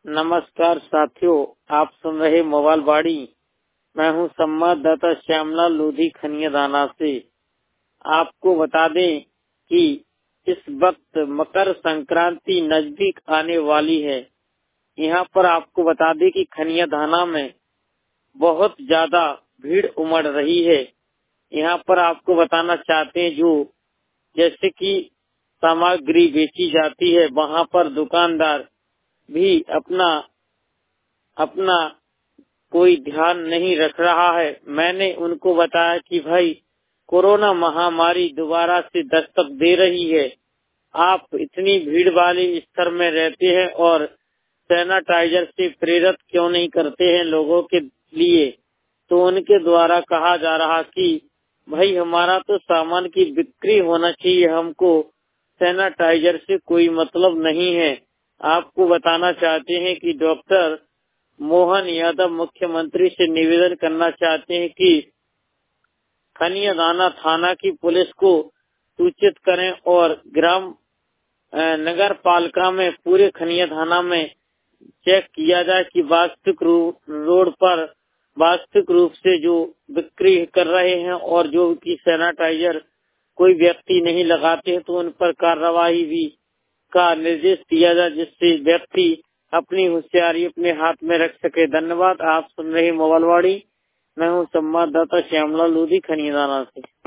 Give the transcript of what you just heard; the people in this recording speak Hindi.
नमस्कार साथियों, आप सुन रहे मोबाइल बाड़ी। मैं हूं संवाददाता श्यामलाल लोधी खनिया दाना से। आपको बता दें कि इस वक्त मकर संक्रांति नजदीक आने वाली है। यहाँ पर आपको बता दें कि खनिया दाना में बहुत ज्यादा भीड़ उमड़ रही है। यहाँ पर आपको बताना चाहते हैं जो जैसे कि सामग्री बेची जाती है, वहाँ पर दुकानदार भी अपना कोई ध्यान नहीं रख रहा है। मैंने उनको बताया कि भाई कोरोना महामारी दोबारा से दस्तक दे रही है, आप इतनी भीड़ वाले स्तर में रहते हैं और सैनिटाइजर से प्रेरित क्यों नहीं करते हैं लोगों के लिए। तो उनके द्वारा कहा जा रहा कि भाई हमारा तो सामान की बिक्री होना चाहिए, हमको सैनिटाइजर से कोई मतलब नहीं है। आपको बताना चाहते हैं कि डॉक्टर मोहन यादव मुख्यमंत्री से निवेदन करना चाहते हैं कि खनिया दाना थाना की पुलिस को सूचित करें और ग्राम नगर पालिका में पूरे खनिया थाना में चेक किया जाए कि वास्तविक रोड पर वास्तविक रूप से जो बिक्री कर रहे हैं और जो कि सैनिटाइजर कोई व्यक्ति नहीं लगाते हैं तो उन पर कार्रवाई भी का निर्देश दिया जाए, जिससे व्यक्ति अपनी होशियारी अपने हाथ में रख सके। धन्यवाद। आप सुन रहे मोबाइल वाड़ी। मैं हूँ संवाददाता श्यामलाल लोधी खनिया दाना से।